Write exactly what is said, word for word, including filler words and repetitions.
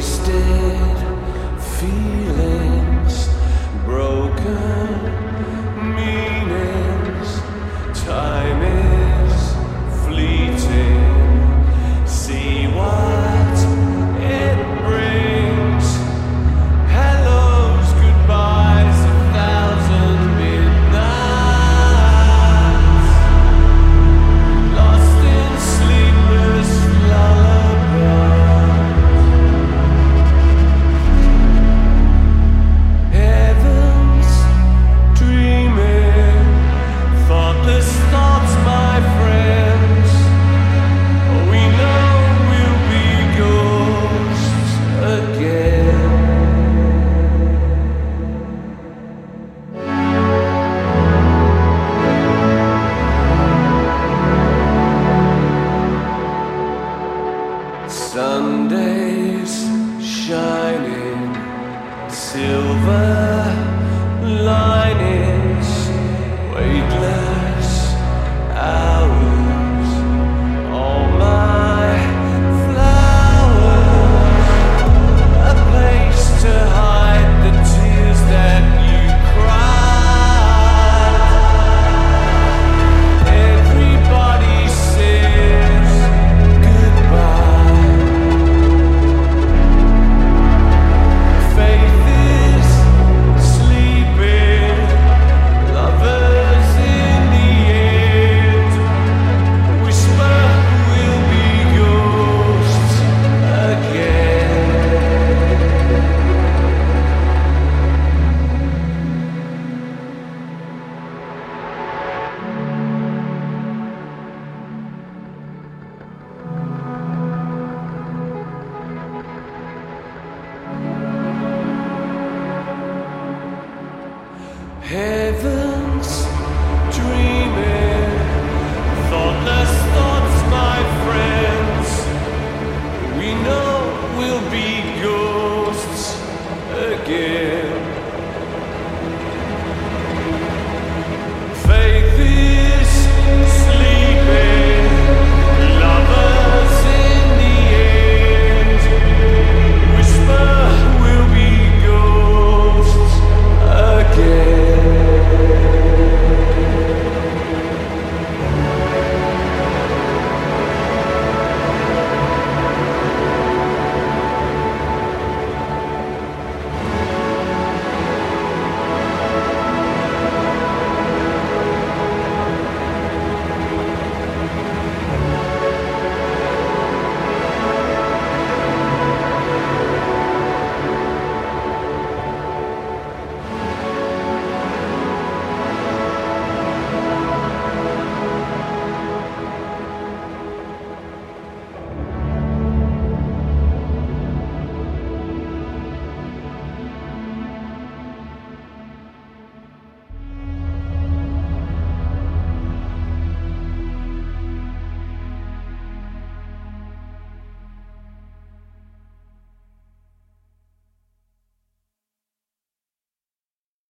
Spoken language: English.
Wasted feelings, broken meanings. Time is fleeting. See what it brings. Hellos, goodbyes, a thousand midnights. Lost in sleepless lullabies. Heavens dreaming, thoughtless thoughts, my friends. We know we'll be ghosts again. Sundays shining, silver linings, weightless hours, all my flowers, a place to hide the tears that you cried. Everybody says goodbye. Faith is sleeping, lovers in the end. Whisper we'll be ghosts again. Heavens dreaming, thoughtless thoughts, my friends. We know we'll be ghosts again.